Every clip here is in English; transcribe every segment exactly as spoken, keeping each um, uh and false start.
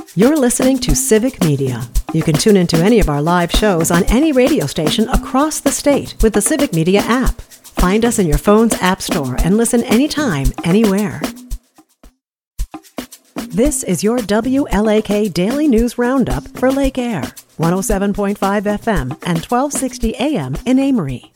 You're listening to Civic Media. You can tune into any of our live shows on any radio station across the state with the Civic Media app. Find us in your phone's app store and listen anytime, anywhere. This is your W L A K Daily News Roundup for Lake Air, one oh seven point five F M and twelve sixty A M in Amory.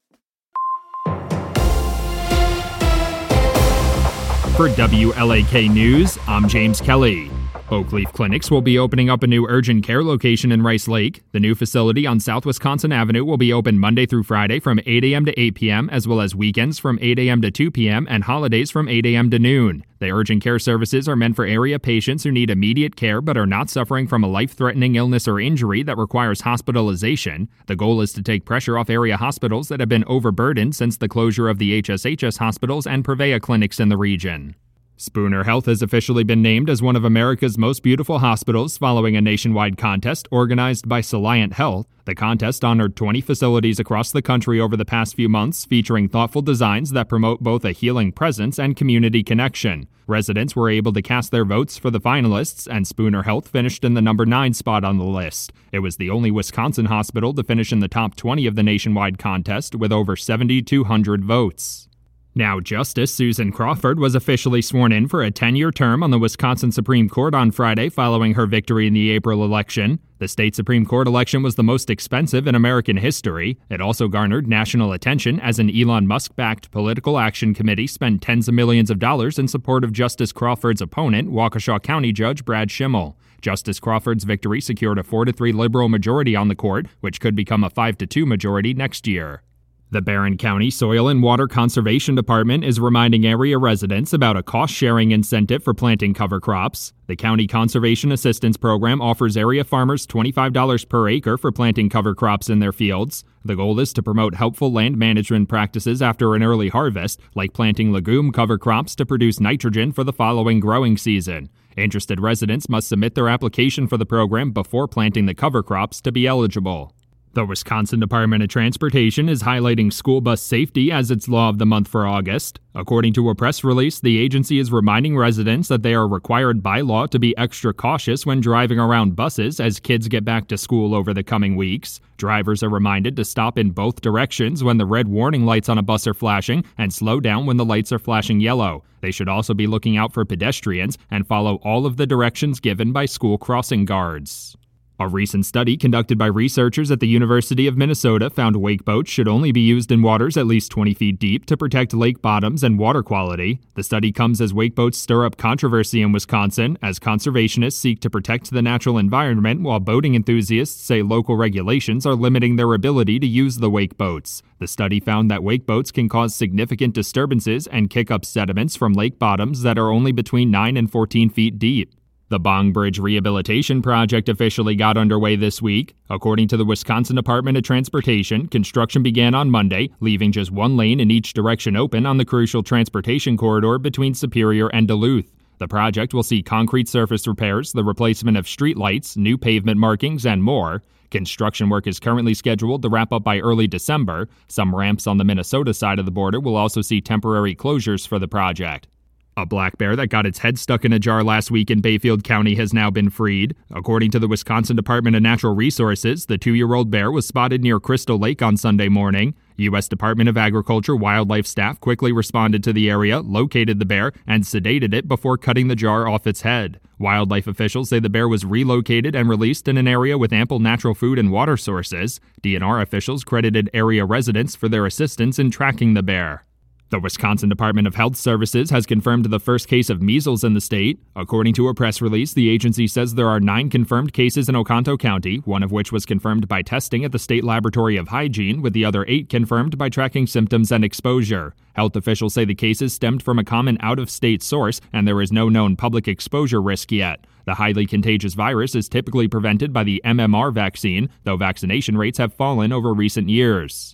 For W L A K News, I'm James Kelly. Oakleaf Clinics will be opening up a new urgent care location in Rice Lake. The new facility on South Wisconsin Avenue will be open Monday through Friday from eight a.m. to eight p.m., as well as weekends from eight a.m. to two p.m. and holidays from eight a.m. to noon. The urgent care services are meant for area patients who need immediate care but are not suffering from a life-threatening illness or injury that requires hospitalization. The goal is to take pressure off area hospitals that have been overburdened since the closure of the H S H S hospitals and Prevea clinics in the region. Spooner Health has officially been named as one of America's most beautiful hospitals following a nationwide contest organized by Soliant Health. The contest honored twenty facilities across the country over the past few months, featuring thoughtful designs that promote both a healing presence and community connection. Residents were able to cast their votes for the finalists, and Spooner Health finished in the number nine spot on the list. It was the only Wisconsin hospital to finish in the top twenty of the nationwide contest with over seven thousand two hundred votes. Now, Justice Susan Crawford was officially sworn in for a ten-year term on the Wisconsin Supreme Court on Friday following her victory in the April election. The state Supreme Court election was the most expensive in American history. It also garnered national attention as an Elon Musk-backed political action committee spent tens of millions of dollars in support of Justice Crawford's opponent, Waukesha County Judge Brad Schimmel. Justice Crawford's victory secured a four to three liberal majority on the court, which could become a five to two majority next year. The Barron County Soil and Water Conservation Department is reminding area residents about a cost-sharing incentive for planting cover crops. The County Conservation Assistance Program offers area farmers twenty-five dollars per acre for planting cover crops in their fields. The goal is to promote helpful land management practices after an early harvest, like planting legume cover crops to produce nitrogen for the following growing season. Interested residents must submit their application for the program before planting the cover crops to be eligible. The Wisconsin Department of Transportation is highlighting school bus safety as its law of the month for August. According to a press release, the agency is reminding residents that they are required by law to be extra cautious when driving around buses as kids get back to school over the coming weeks. Drivers are reminded to stop in both directions when the red warning lights on a bus are flashing and slow down when the lights are flashing yellow. They should also be looking out for pedestrians and follow all of the directions given by school crossing guards. A recent study conducted by researchers at the University of Minnesota found wake boats should only be used in waters at least twenty feet deep to protect lake bottoms and water quality. The study comes as wake boats stir up controversy in Wisconsin as conservationists seek to protect the natural environment while boating enthusiasts say local regulations are limiting their ability to use the wake boats. The study found that wake boats can cause significant disturbances and kick up sediments from lake bottoms that are only between nine and fourteen feet deep. The Bong Bridge Rehabilitation Project officially got underway this week. According to the Wisconsin Department of Transportation, construction began on Monday, leaving just one lane in each direction open on the crucial transportation corridor between Superior and Duluth. The project will see concrete surface repairs, the replacement of street lights, new pavement markings, and more. Construction work is currently scheduled to wrap up by early December. Some ramps on the Minnesota side of the border will also see temporary closures for the project. A black bear that got its head stuck in a jar last week in Bayfield County has now been freed. According to the Wisconsin Department of Natural Resources, the two-year-old bear was spotted near Crystal Lake on Sunday morning. U S Department of Agriculture wildlife staff quickly responded to the area, located the bear, and sedated it before cutting the jar off its head. Wildlife officials say the bear was relocated and released in an area with ample natural food and water sources. D N R officials credited area residents for their assistance in tracking the bear. The Wisconsin Department of Health Services has confirmed the first case of measles in the state. According to a press release, the agency says there are nine confirmed cases in Oconto County, one of which was confirmed by testing at the State Laboratory of Hygiene, with the other eight confirmed by tracking symptoms and exposure. Health officials say the cases stemmed from a common out-of-state source, and there is no known public exposure risk yet. The highly contagious virus is typically prevented by the M M R vaccine, though vaccination rates have fallen over recent years.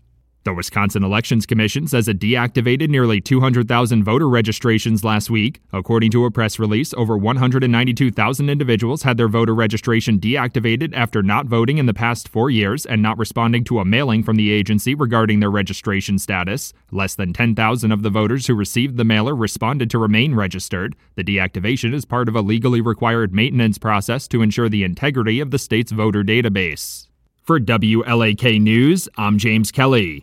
The Wisconsin Elections Commission says it deactivated nearly two hundred thousand voter registrations last week. According to a press release, over one hundred ninety-two thousand individuals had their voter registration deactivated after not voting in the past four years and not responding to a mailing from the agency regarding their registration status. Less than ten thousand of the voters who received the mailer responded to remain registered. The deactivation is part of a legally required maintenance process to ensure the integrity of the state's voter database. For W L A K News, I'm James Kelly.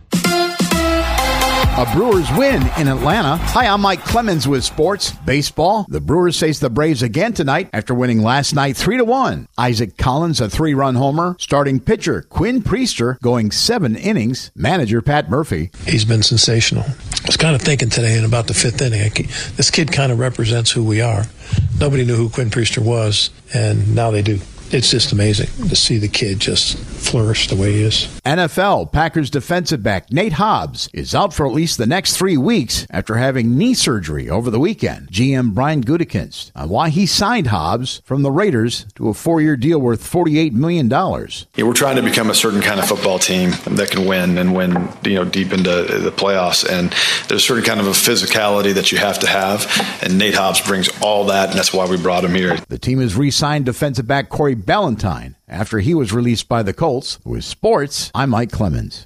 A Brewers win in Atlanta. Hi, I'm Mike Clemens with Sports Baseball. The Brewers face the Braves again tonight after winning last night three to one. Isaac Collins, a three-run homer. Starting pitcher Quinn Priester going seven innings. Manager Pat Murphy. He's been sensational. I was kind of thinking today in about the fifth inning, this kid kind of represents who we are. Nobody knew who Quinn Priester was, and now they do. It's just amazing to see the kid just flourish the way he is. N F L Packers defensive back Nate Hobbs is out for at least the next three weeks after having knee surgery over the weekend. G M Brian Gutekunst on why he signed Hobbs from the Raiders to a four-year deal worth forty-eight million dollars. Yeah, we're trying to become a certain kind of football team that can win and win, you know, deep into the playoffs. And there's a certain kind of a physicality that you have to have. And Nate Hobbs brings all that, and that's why we brought him here. The team has re-signed defensive back Corey Ballantyne after he was released by the Colts. With sports, I'm Mike Clemens.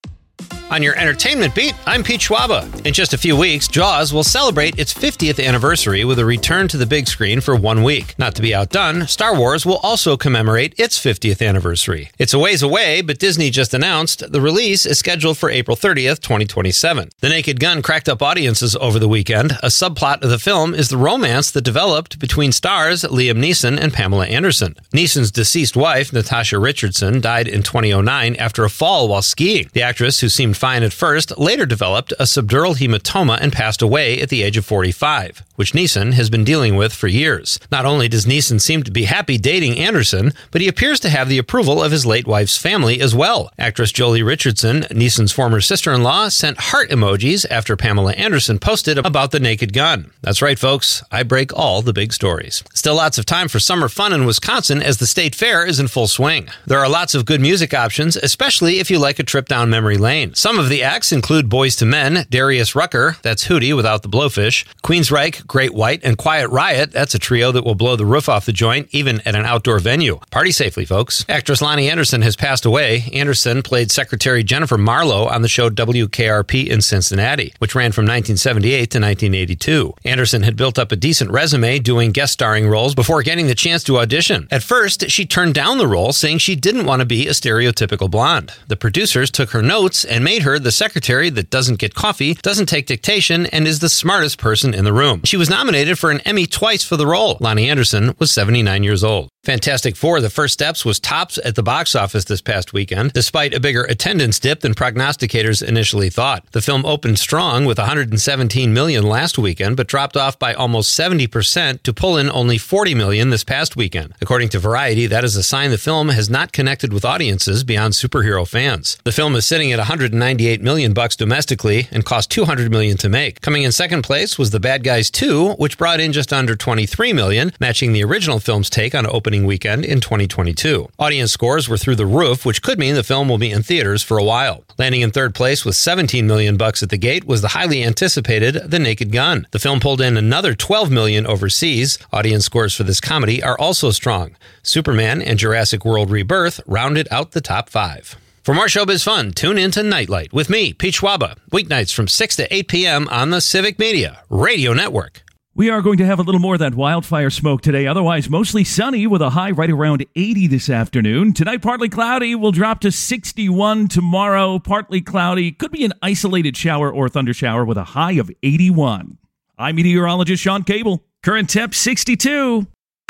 On your entertainment beat, I'm Pete Schwaba. In just a few weeks, Jaws will celebrate its fiftieth anniversary with a return to the big screen for one week. Not to be outdone, Star Wars will also commemorate its fiftieth anniversary. It's a ways away, but Disney just announced the release is scheduled for April thirtieth, twenty twenty-seven. The Naked Gun cracked up audiences over the weekend. A subplot of the film is the romance that developed between stars Liam Neeson and Pamela Anderson. Neeson's deceased wife, Natasha Richardson, died in twenty oh nine after a fall while skiing. The actress, who seemed fine at first, later developed a subdural hematoma and passed away at the age of forty-five, which Neeson has been dealing with for years. Not only does Neeson seem to be happy dating Anderson, but he appears to have the approval of his late wife's family as well. Actress Jolie Richardson, Neeson's former sister-in-law, sent heart emojis after Pamela Anderson posted about the Naked Gun. That's right, folks. I break all the big stories. Still lots of time for summer fun in Wisconsin as the state fair is in full swing. There are lots of good music options, especially if you like a trip down memory lane. Some of the acts include Boyz two Men, Darius Rucker, that's Hootie without the blowfish, Queensryche, Great White, and Quiet Riot, that's a trio that will blow the roof off the joint, even at an outdoor venue. Party safely, folks. Actress Lonnie Anderson has passed away. Anderson played Secretary Jennifer Marlowe on the show W K R P in Cincinnati, which ran from nineteen seventy-eight to nineteen eighty-two. Anderson had built up a decent resume doing guest starring roles before getting the chance to audition. At first, she turned down the role, saying she didn't want to be a stereotypical blonde. The producers took her notes and made her the secretary that doesn't get coffee, doesn't take dictation, and is the smartest person in the room. She was nominated for an Emmy twice for the role. Lonnie Anderson was seventy-nine years old. Fantastic Four: The First Steps was tops at the box office this past weekend, despite a bigger attendance dip than prognosticators initially thought. The film opened strong with one hundred seventeen million dollars last weekend, but dropped off by almost seventy percent to pull in only forty million dollars this past weekend. According to Variety, that is a sign the film has not connected with audiences beyond superhero fans. The film is sitting at one hundred ninety-eight million bucks domestically and cost two hundred million dollars to make. Coming in second place was The Bad Guys two, which brought in just under twenty-three million dollars, matching the original film's take on opening weekend in twenty twenty-two. Audience scores were through the roof, which could mean the film will be in theaters for a while. Landing in third place with seventeen million bucks at the gate was the highly anticipated The Naked Gun. The film pulled in another twelve million overseas. Audience scores for this comedy are also strong. Superman and Jurassic World Rebirth rounded out the top five. For more showbiz fun, tune in to Nightlight with me, Pete Schwaba, weeknights from six to eight p.m. on the Civic Media Radio Network. We are going to have a little more of that wildfire smoke today. Otherwise, mostly sunny with a high right around eighty this afternoon. Tonight, partly cloudy. Will drop to sixty-one tomorrow. Partly cloudy. Could be an isolated shower or thundershower with a high of eighty-one. I'm meteorologist Sean Cable. Current temp sixty-two.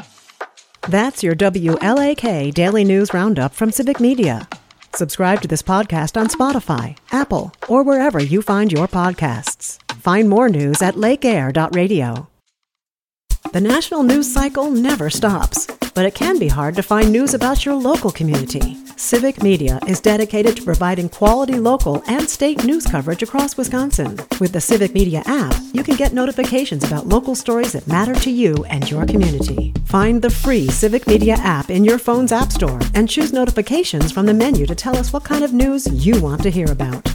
That's your W L A K Daily News Roundup from Civic Media. Subscribe to this podcast on Spotify, Apple, or wherever you find your podcasts. Find more news at lake air dot radio. The national news cycle never stops, but it can be hard to find news about your local community. Civic Media is dedicated to providing quality local and state news coverage across Wisconsin. With the Civic Media app, you can get notifications about local stories that matter to you and your community. Find the free Civic Media app in your phone's app store and choose notifications from the menu to tell us what kind of news you want to hear about.